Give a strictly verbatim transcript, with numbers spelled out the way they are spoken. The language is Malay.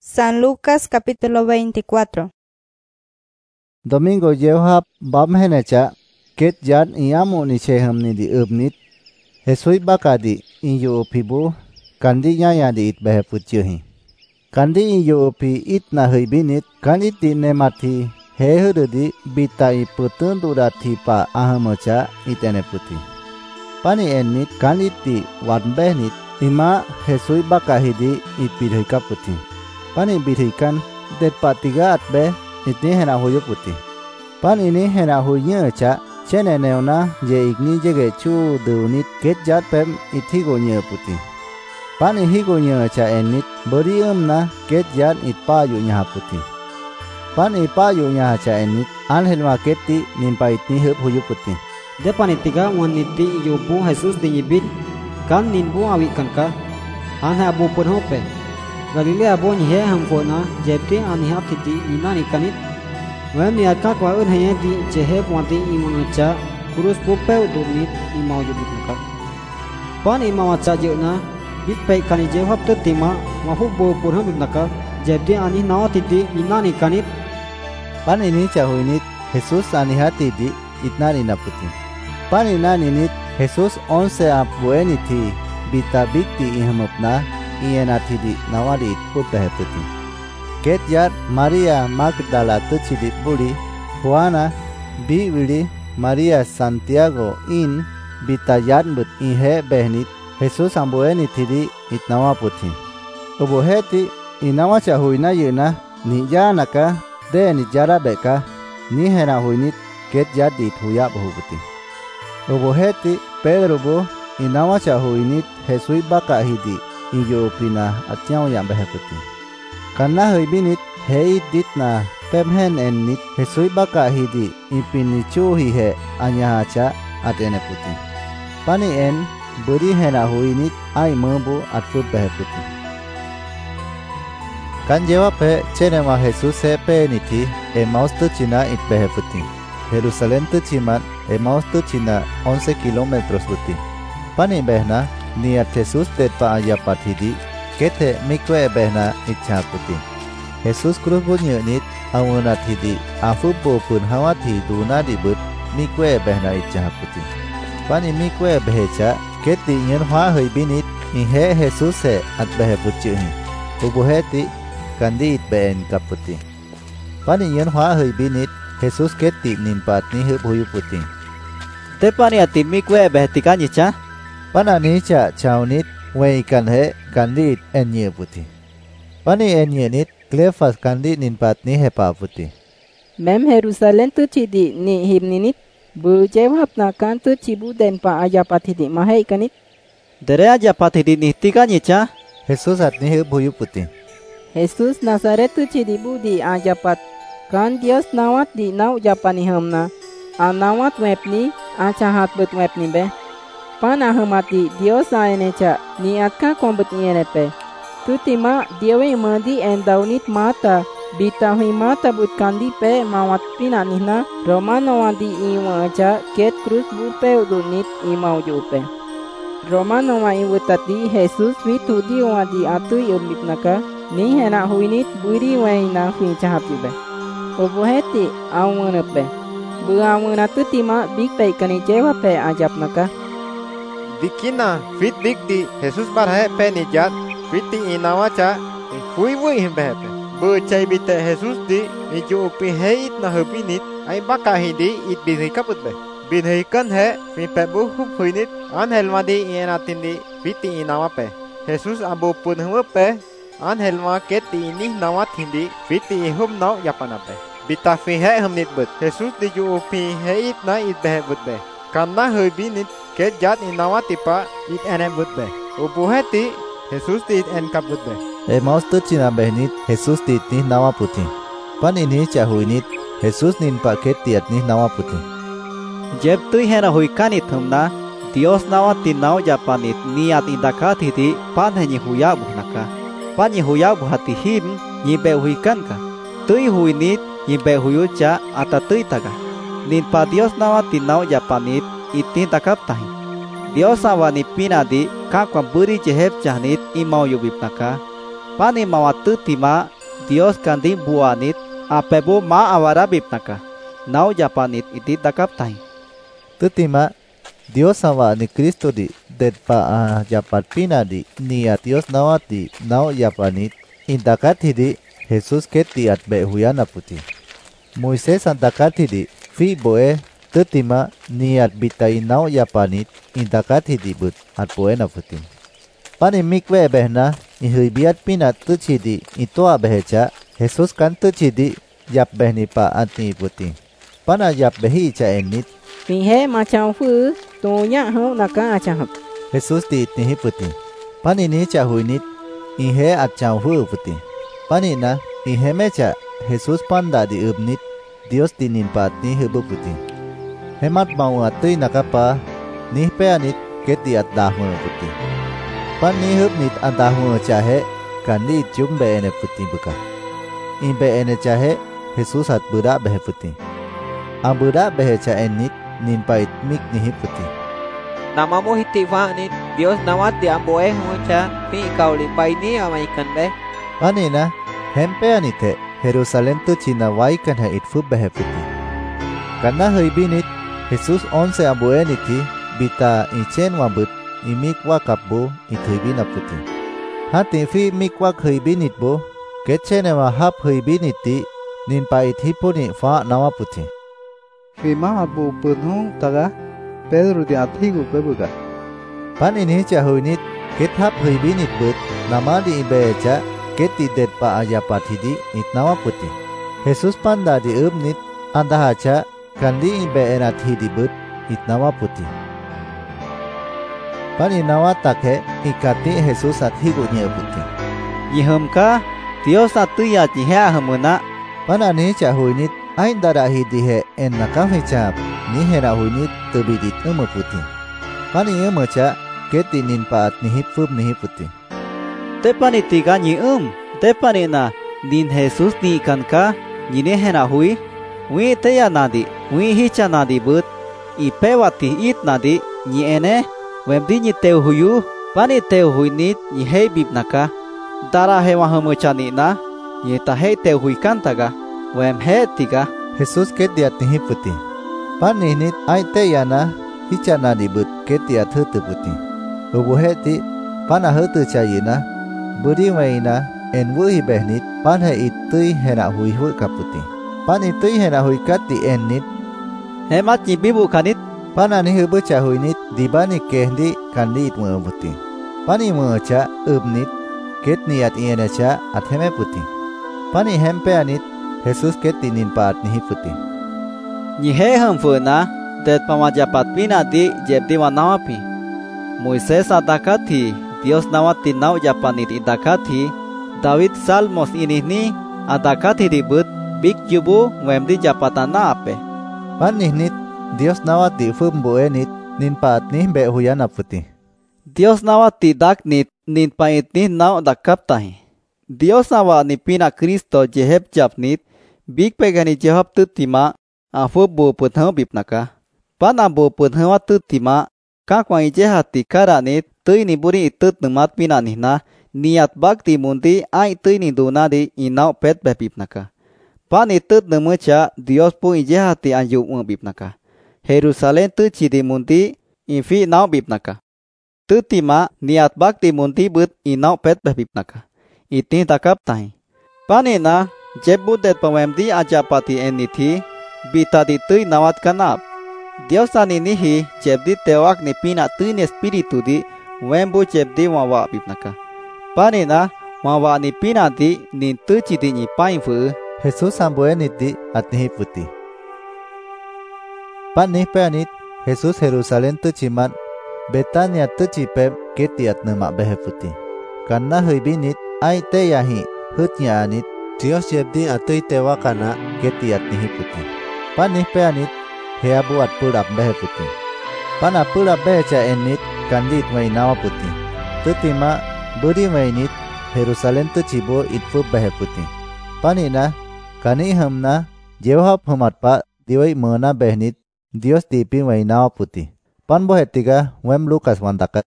San Lucas capítulo veinticuatro. Domingo Yehoap bamhenecha ket yad iamu ni cheham ni di ubnit Jesui bakadi inyo pibu kandi yaya di it beheputjuhi kandi inyo pi it na hibinit kandi di nemati hehududi bita i putun durati pa ahamocha itene puti pani enit kandi di wadbehnit ima Jesui bakahidi it bidhika puti pani bidhikan det patiga atbe itni hena huyo puti pan ini hena huyo cha chene neona je igni jege chu dunit ket jat pem ithigo nye puti pan ihigo nye cha enit borium na ket jat it pa yu nya puti pan ipa yu nya cha enit anhel ma keti nimpa itni hup huyo puti de panitiga waniti yubu Jesus di yibit kan ninbu awi kanka anha bu pun hope Galilea bo nyi he ham ko na jepti ani hap ti nina ni kanit wen ni aka kwa un he di je he wanti imun cha kurus bu pe udunit imau yu bika pan imau cha je na bit pe kani je hap te tima ma hu bo pun ham naka jepti ani na ti ti nina ni kanit pan ini cha huinit Jesus ani hati di itna ni naputi pan ina ninit Jesus onse ap bueni ti bita bikti ihmupna Iena tidi nawadi put beheputi. Ket yat Maria Magdala tuchidi budi, Juana bi wili Maria Santiago in bita yat but inhe behnit Jesus ambueni tidi itnawa puti. Ubuheti inawa cha huina yuna ni janaka de ni jara beka ni hena huinit ket yat dit huya buhuputi. Ubuheti Pedro bu inawa cha huinit Jesui baka hidi Iyo pina atyao yang beheputi. Karena hibinit hei ditna pemhen enit Jesui baka hidi ipini chuhi he anyahacha atene puti. Pani en beri hena huinit ai membu atfut beheputi. Kan jawab he cenema Jesus he pe niti Emaus tu Cina it beheputi. Jerusalem tu cimat Emaus tu Cina once kilometros puti. Pani behna niat Jesus det pa ayapat hidi kete mikwe behna itcha puti Jesus krus bunyi nit amunat hidi afu bo pun hawat hi duna dibut mikwe behna itcha puti pani mikwe behecha keti nyen hwa hoi binit inhe Jesus he at behe puti ubuheti kandi it ben kaputi pani nyen hwa hoi binit Jesus keti nimpat ni hu huyu puti te pani ati mikwe behetikan yicha Panani cha chaunit wei kan he kandit enye puti. Pani enye nit Cleophas kandit ninpat ni hepa puti. Mem Jerusalem tu cidi ni himninit bu jawab na kan tu cibu den pa ajapat hidi mahai kanit. Dere ajapat hidi ni tika nyicha. Jesus at ni buyu puti. Jesus Nazaret tu cidi bu di ajapat kan Dios nawat di nau japani hamna. Anawat web ni acahat bet web ni be. Pana hamati Dios aenecha ni atka kombut ienepe. Tutima diewe mandi endaunit mata bita hui mata but kandi pe mawat pina nihna Romano wandi iwacha ket cruz bupe udunit imau jupe. Romano wa iwutati Jesus vitudi wadi atu yumbitnaka ni hena huinit buri waina hui chahapibe. Obuheti awunepe. Buawuna tutima big pe kani jewa pe ajapnaka. Dikina fit dikti Jesus barhe pe nijat fiti inawacha hui hui himbepe bu chai bite Jesus di iju upi heit na hubinit ai baka hidi it bidhi kaputbe bidhi kan he fi pe bu hup huinit an helmadi inatindi fiti inawape Jesus abu pun hupe an helma keti ini nawat hindi fiti hum no yapanape bita fi he humnit but Jesus di ju upi heit na it behebutbe karena hubinit ket jat inawati pa it ene butbe ubuheti Jesus dit en kaputbe Emaus tu Cina behnit Jesus dit ni nawa puti pan ini cha huinit Jesus nin pa ket tiat ni nawa puti jeb tu hena huikanit humna Dios nawati nau japanit niat indakat hiti pan henyi huya buhnaka pan ni huya buhati him ni be huikanka tui huinit ni be huyucha ata tui taga nin pa Dios nawati nau japanit itin takap tahi Dios awani pinadi kakwa buri jehep jahnit imau yubipnaka pani mawatu tima Dios kandi buanit apebo ma awara bipnaka. Nau japanit iti takap tahi. Tutima Dios sawa ni Kristo di det pa a japat pina di niat Dios nawati nau japanit intakat hidi Jesus keti at be huyana puti. Moises antakat hidi fi boe tutima niat bitai nau japanit intakat hidi but at poena puti. Pani mikwe behna ihui biat pina tuchidi itoa behecha Jesus kan tuchidi jap behni pa anti puti. Pana jap behi cha enit Vì he macam fu tu nya hau naka achahap. Jesus ti tihi puti. Pani ni cha huinit ihe at chau hu puti. Pani na ihe mecha Jesus panda di ubnit Dios tinin pat ni hubu puti. Hemat mau atui nakapa ni peanit keti at dahu puti. Pan ni hubnit at dahu chahe kandi jumbe ene puti buka. Imbe ene chahe Jesus at budak behe puti. Ang budak behe cha enit nin pait mik nihi puti. Namamu hitiwa ni Dios nawat di amboe huncha pi kau lipai ni amaikan be. Anina hempe anite Jerusalem tu China waikan ha itfu behe puti. Karena heibinit Jesus onse amboe niti bita ichen wabut imik wakapbo ithibina puti. Hati fi mik wak heibinit bo ketchene wa hap heibiniti nin pait hipuni fa nawa puti. Fima abu punhung taga Pedro di atigu bebuga. Pan ini cahuinit ket hap heibinit but nama di ibeca keti det pa ajapat hidi itnawa puti. Jesus panda di ubnit anda haca kandi ibe enat hidi but itnawa puti. Pan inawa takhe ikati Jesus at higu nye puti. Yihumka Dios atu ya jihya hamuna. Pan ani cahuinit ain dara hidi he en nakam hicap ni hera huinit tebidit umu puti. Pan iya meca keti nin paat nihip fub nihip puti. Tepani tiga ni um, tepani na nin Jesus ni kanka ni ne hera hui. Wi teya nadi, wi hicha nadi but. Ipewati it nadi ni ene. Wemdi ni teu huyu, pani teu huinit ni hei bibnaka. Dara hewa hamucha ni na, ni ta hei teu hui kantaga. Wem he tiga. Jesus ketiat nihi puti. Pan nihnit ai teyana hicha nadi but ketiat hutu puti. Ubu heti pana hutu chayina. Budi waina en wuhi behnit pan he itui hena hui hui kaputi. Pan itui hena hui kati ennit. Hemat ni bibu kanit. Pana ni hubu chahuinit dibani kehdi kandi itmu puti. Pani mucha ubnit ket niat iene cha atheme puti. Pani hempe anit Jesus keti nin paat nihi puti. Ni he hamfuna det pamajapat pina di jebdi wanawapi. Moises adakati Dios nawati nau japanit idakati David salmos inihni adakati ribut bik jubu wemdi japatana ape. Pan nihnit Dios nawati fumbu enit nin paat nih be huyana puti. Dios nawati daknit nin pait nih nau dakap tahi. Dios nawa ni pina Kristo jehep japnit bik pegani jehap tutima afu bu puthau bipnaka. Pana bu puthau tutima kakwai jehati karanit tui ni buri itut numat pina nihna niat bakti mundi ai tui ni dunadi inau pet bepipnaka. Pan itut numucha Dios pu ijehati anju bipnaka. Jerusalem tu cidi mundi infi nau bipnaka. Tutima niat bakti mundi but inau pet bepipnaka. Iti takap tahi. Panina jebu det pawemdi ajapati enithi bita di tui nawat kanap. Dios aninihi jebdi tewak ni pina tui ni espiritu di wembu jebdi wawa bipnaka. Panina wawa ni pina di nin tu cidi ni painfu. Jesus samboe niti atnihi puti. Pan nih peanit Jesus Jerusalem tu cimat Betania tu cipep ketiat nama behe puti. Karena heibinit ai te yahi hutnya anit Dios jebdi atui tewa kana ketiat nihi puti. Pan nih peanit hea buat pulap behe puti. Pan apulap behe ca enit kandit mai nawa puti. Tutima budi mainit Jerusalem tu cibo itfu behe puti. Panina kani hamna jewhap hamat pa diwai mena behnit Dios tipi mai nawa puti. Pan bohe tiga wem Lukas wantakat.